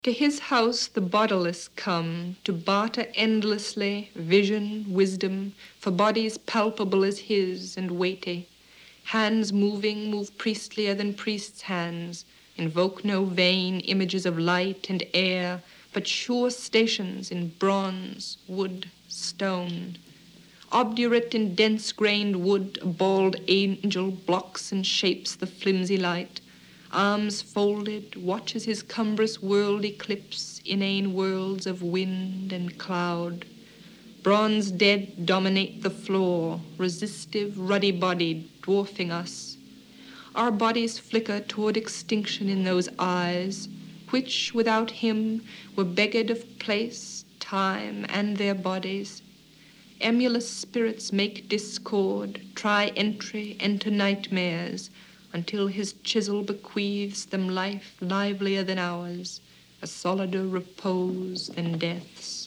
To his house the bodiless come, to barter endlessly vision, wisdom, for bodies palpable as his and weighty. Hands moving move priestlier than priests' hands, invoke no vain images of light and air, but sure stations in bronze, wood, stone. Obdurate in dense-grained wood, a bald angel blocks and shapes the flimsy light. Arms folded, watches his cumbrous world eclipse inane worlds of wind and cloud. Bronze dead dominate the floor, resistive, ruddy-bodied, dwarfing us. Our bodies flicker toward extinction in those eyes, which, without him, were beggared of place, time, and their bodies. Emulous spirits make discord, try entry, enter nightmares, until his chisel bequeaths them life livelier than ours, a solider repose than death's.